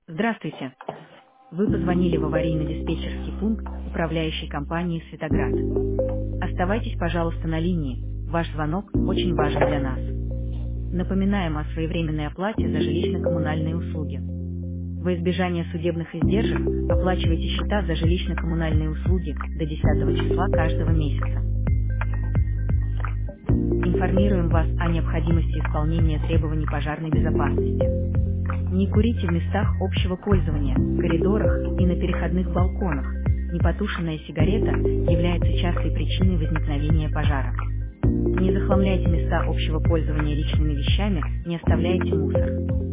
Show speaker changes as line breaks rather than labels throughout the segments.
Здравствуйте. Вы позвонили в аварийно-диспетчерский пункт управляющей компании «Светоград». Оставайтесь, пожалуйста, на линии. Ваш звонок очень важен для нас. Напоминаем о своевременной оплате за жилищно-коммунальные услуги. Во избежание судебных издержек оплачивайте счета за жилищно-коммунальные услуги до 10 числа каждого месяца. Информируем вас о необходимости исполнения требований пожарной безопасности. Не курите в местах общего пользования, коридорах и на переходных балконах. Непотушенная сигарета является частой причиной возникновения пожара. Не захламляйте места общего пользования личными вещами, не оставляйте мусор.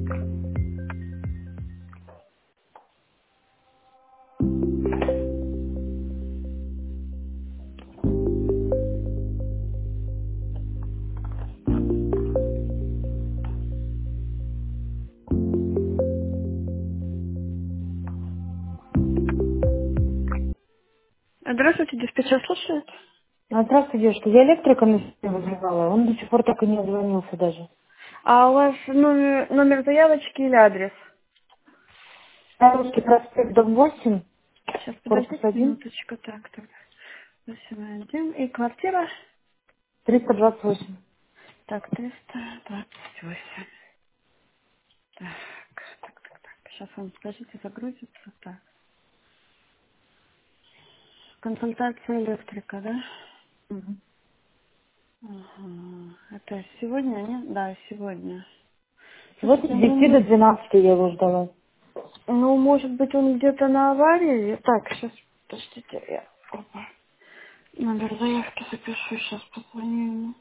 Здравствуйте, диспетчер слушает.
Здравствуйте, девушка. Я электрика на себя вызывала. Он до сих пор так и не отзвонился даже.
А у вас номер заявочки или адрес?
Старовский проспект, дом 8,
Сейчас,
корпус
подождите
1,
минуточку. Так. 8-1. И квартира?
328.
Так, 328. Так. Сейчас он, скажите, загрузится. Так. Консультация электрика, да?
Мгм.
Ага. Это сегодня, нет? Да, сегодня.
Сегодня
Слушайте,
с 10 до 12 я его ждала.
может быть, он где-то на аварии. Так, сейчас, подождите, я опа, номер заявки запишу, сейчас позвоню ему.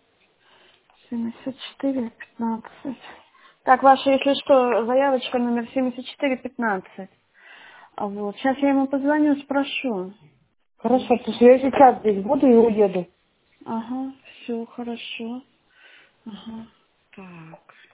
74-15. Так, ваша, если что, заявочка номер 74-15. А вот, сейчас я ему позвоню, спрошу.
Хорошо, потому что я сейчас здесь буду и уеду.
Ага, все хорошо. Ага. Так.